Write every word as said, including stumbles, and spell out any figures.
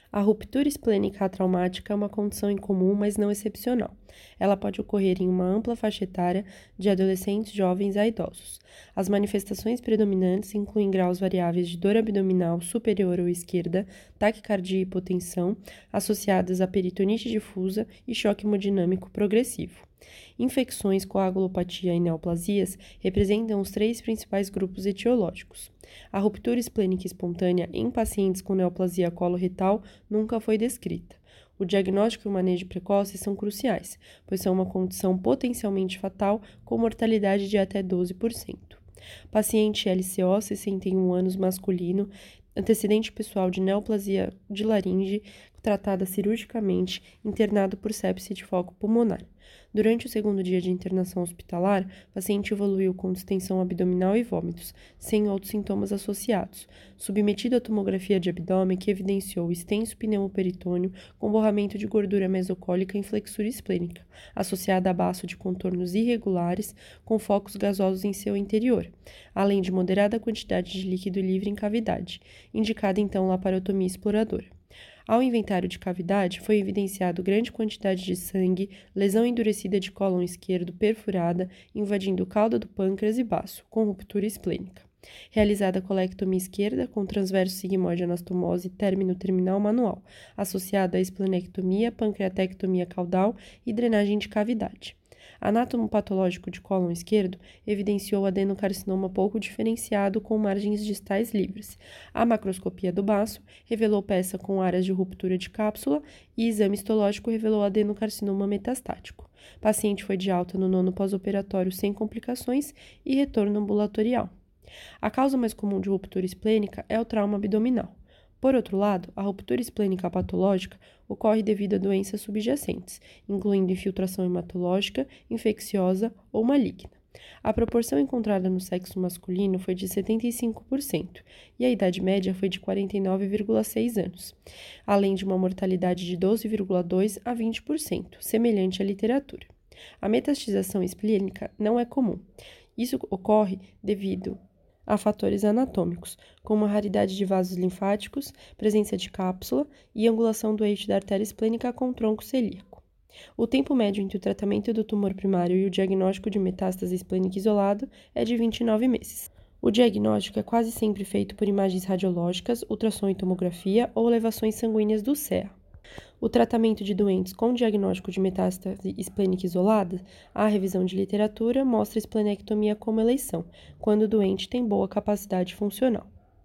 A ruptura esplênica atraumática é uma condição incomum, mas não excepcional. Ela pode ocorrer em uma ampla faixa etária, de adolescentes, jovens a idosos. As manifestações predominantes incluem graus variáveis de dor abdominal superior ou esquerda, taquicardia e hipotensão, associadas a peritonite difusa e choque hemodinâmico progressivo. Infecções, coagulopatia e neoplasias representam os três principais grupos etiológicos. A ruptura esplênica espontânea em pacientes com neoplasia coloretal nunca foi descrita. O diagnóstico e o manejo precoce são cruciais, pois são uma condição potencialmente fatal com mortalidade de até doze por cento. Paciente L C O, sessenta e um anos, masculino, antecedente pessoal de neoplasia de laringe, tratada cirurgicamente, internado por sepse de foco pulmonar. Durante o segundo dia de internação hospitalar, o paciente evoluiu com distensão abdominal e vômitos, sem outros sintomas associados, submetido à tomografia de abdômen que evidenciou extenso pneumoperitônio com borramento de gordura mesocólica em flexura esplênica, associada a baço de contornos irregulares com focos gasosos em seu interior, além de moderada quantidade de líquido livre em cavidade, indicada então laparotomia exploradora. Ao inventário de cavidade, foi evidenciado grande quantidade de sangue, lesão endurecida de cólon esquerdo perfurada, invadindo cauda do pâncreas e baço, com ruptura esplênica. Realizada a colectomia esquerda com transverso sigmoide anastomose término terminal manual, associada à esplenectomia, pancreatectomia caudal e drenagem de cavidade. Anátomo patológico de cólon esquerdo evidenciou adenocarcinoma pouco diferenciado com margens distais livres. A macroscopia do baço revelou peça com áreas de ruptura de cápsula e exame histológico revelou adenocarcinoma metastático. O paciente foi de alta no nono pós-operatório sem complicações e retorno ambulatorial. A causa mais comum de ruptura esplênica é o trauma abdominal. Por outro lado, a ruptura esplênica patológica ocorre devido a doenças subjacentes, incluindo infiltração hematológica, infecciosa ou maligna. A proporção encontrada no sexo masculino foi de setenta e cinco por cento e a idade média foi de quarenta e nove vírgula seis anos, além de uma mortalidade de doze vírgula dois a vinte por cento, semelhante à literatura. A metastização esplênica não é comum. Isso ocorre devido a fatores anatômicos, como a raridade de vasos linfáticos, presença de cápsula e angulação do eixo da artéria esplênica com o tronco celíaco. O tempo médio entre o tratamento do tumor primário e o diagnóstico de metástase esplênica isolado é de vinte e nove meses. O diagnóstico é quase sempre feito por imagens radiológicas, ultrassom e tomografia ou elevações sanguíneas do C E A. O tratamento de doentes com diagnóstico de metástase esplênica isolada, a revisão de literatura mostra a esplenectomia como eleição, quando o doente tem boa capacidade funcional.